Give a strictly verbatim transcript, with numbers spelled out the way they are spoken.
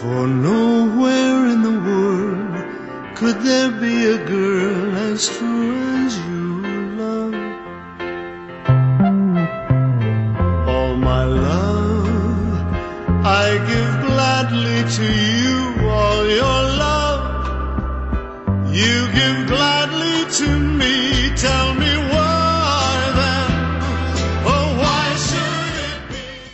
For nowhere in the world could there be a girl as true as you, love. All my love I give gladly to you, all your love you give gladly to me.